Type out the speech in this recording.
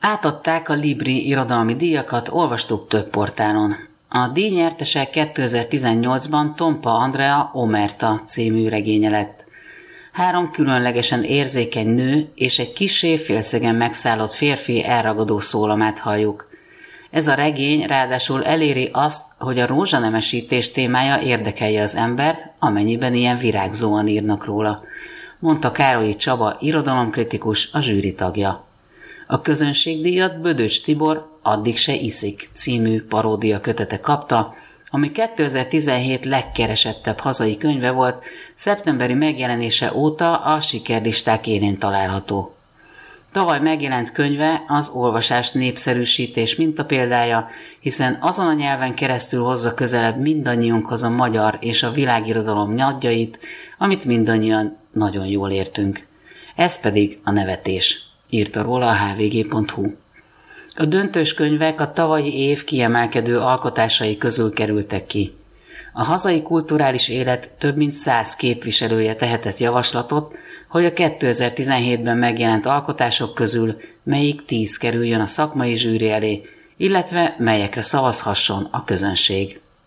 Átadták a Libri irodalmi díjakat, olvastuk több portálon. A díjnyertese 2018-ban Tompa Andrea Omerta című regénye lett. 3 különlegesen érzékeny nő és egy kissé félszegen megszállott férfi elragadó szólamát halljuk. Ez a regény ráadásul eléri azt, hogy a rózsanemesítés témája érdekelje az embert, amennyiben ilyen virágzóan írnak róla, mondta Károlyi Csaba irodalomkritikus, a zsűri tagja. A közönségdíjat Bödöcs Tibor Addig se iszik című paródia kötete kapta, ami 2017 legkeresettebb hazai könyve volt, szeptemberi megjelenése óta a sikerlisták élén található. Tavaly megjelent könyve az olvasás népszerűsítés mintapéldája, hiszen azon a nyelven keresztül hozza közelebb mindannyiunkhoz a magyar és a világirodalom nagyjait, amit mindannyian nagyon jól értünk. Ez pedig a nevetés, írta róla a hvg.hu. A döntős könyvek a tavalyi év kiemelkedő alkotásai közül kerültek ki. A hazai kulturális élet több mint 100 képviselője tehetett javaslatot, hogy a 2017-ben megjelent alkotások közül melyik 10 kerüljön a szakmai zsűri elé, illetve melyekre szavazhasson a közönség.